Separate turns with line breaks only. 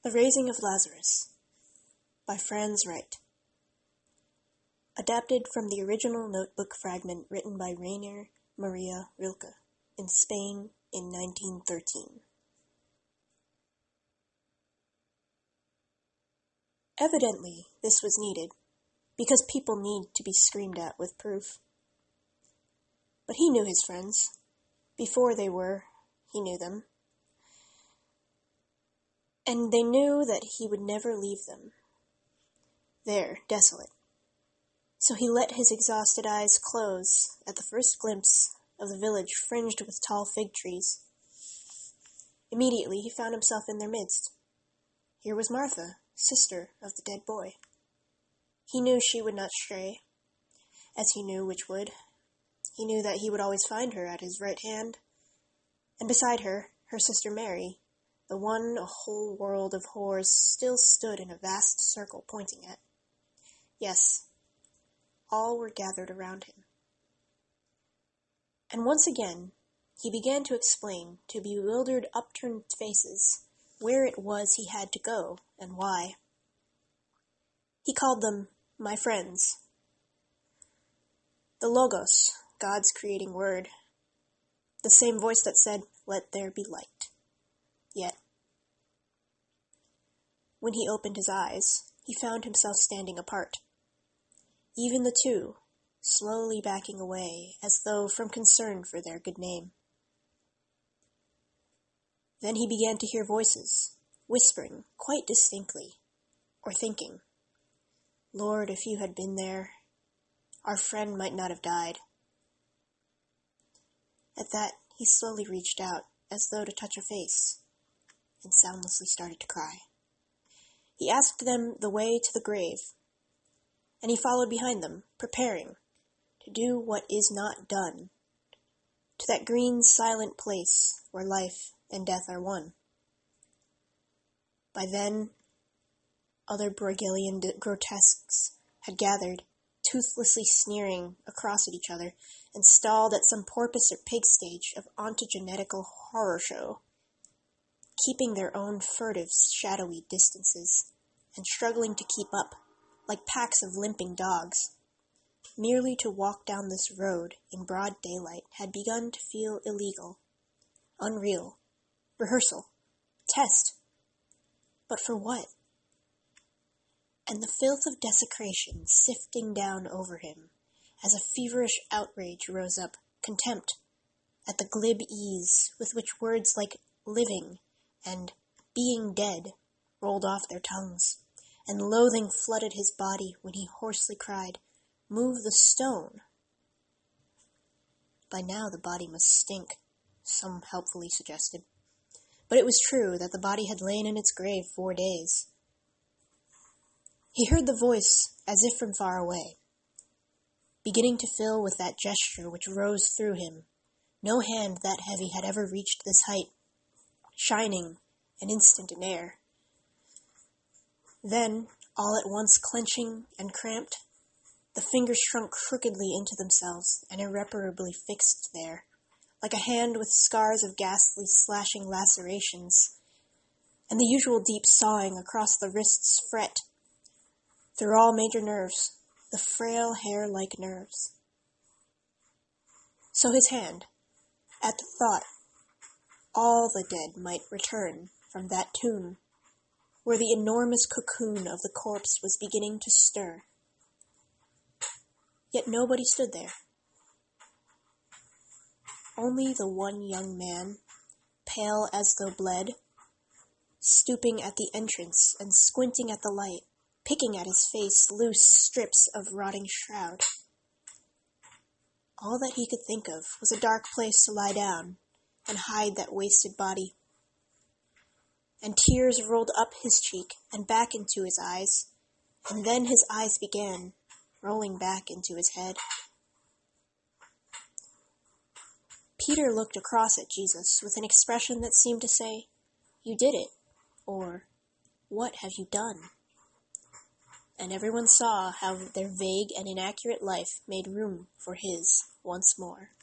The Raising of Lazarus by Franz Wright. Adapted from the original notebook fragment written by Rainer Maria Rilke in Spain in 1913. Evidently, this was needed, because people need to be screamed at with proof. But he knew his friends. Before they were, he knew them. And they knew that he would never leave them. There, desolate. So he let his exhausted eyes close at the first glimpse of the village fringed with tall fig trees. Immediately he found himself in their midst. Here was Martha, sister of the dead boy. He knew she would not stray, as he knew which would. He knew that he would always find her at his right hand, and beside her, her sister Mary, the one a whole world of whores still stood in a vast circle pointing at. Yes, all were gathered around him. And once again, he began to explain to bewildered, upturned faces where it was he had to go and why. He called them my friends. The Logos, God's creating word. The same voice that said, "Let there be light." Yet, when he opened his eyes, he found himself standing apart. Even the two, slowly backing away, as though from concern for their good name. Then he began to hear voices, whispering quite distinctly, or thinking, "Lord, if you had been there, our friend might not have died." At that, he slowly reached out, as though to touch a face, and soundlessly started to cry. He asked them the way to the grave, and he followed behind them, preparing to do what is not done, to that green, silent place where life and death are one. By then, other Bruegelian grotesques had gathered, toothlessly sneering across at each other, and stalled at some porpoise or pig stage of ontogenetical horror show, keeping their own furtive, shadowy distances, and struggling to keep up, like packs of limping dogs. Merely to walk down this road in broad daylight had begun to feel illegal, unreal, rehearsal, test. But for what? And the filth of desecration sifting down over him, as a feverish outrage rose up, contempt, at the glib ease with which words like living and being dead rolled off their tongues, and loathing flooded his body when he hoarsely cried, "Move the stone." By now the body must stink, some helpfully suggested. But it was true that the body had lain in its grave 4 days. He heard the voice as if from far away, beginning to fill with that gesture which rose through him. No hand that heavy had ever reached this height, shining an instant in air. Then, all at once clenching and cramped, the fingers shrunk crookedly into themselves and irreparably fixed there, like a hand with scars of ghastly slashing lacerations, and the usual deep sawing across the wrist's fret, through all major nerves, the frail hair-like nerves. So his hand, at the thought, all the dead might return from that tomb, where the enormous cocoon of the corpse was beginning to stir. Yet nobody stood there. Only the one young man, pale as though bled, stooping at the entrance and squinting at the light, picking at his face loose strips of rotting shroud. All that he could think of was a dark place to lie down and hide that wasted body. And tears rolled up his cheek and back into his eyes, and then his eyes began rolling back into his head. Peter looked across at Jesus with an expression that seemed to say, "You did it," or, "What have you done?" And everyone saw how their vague and inaccurate life made room for his once more.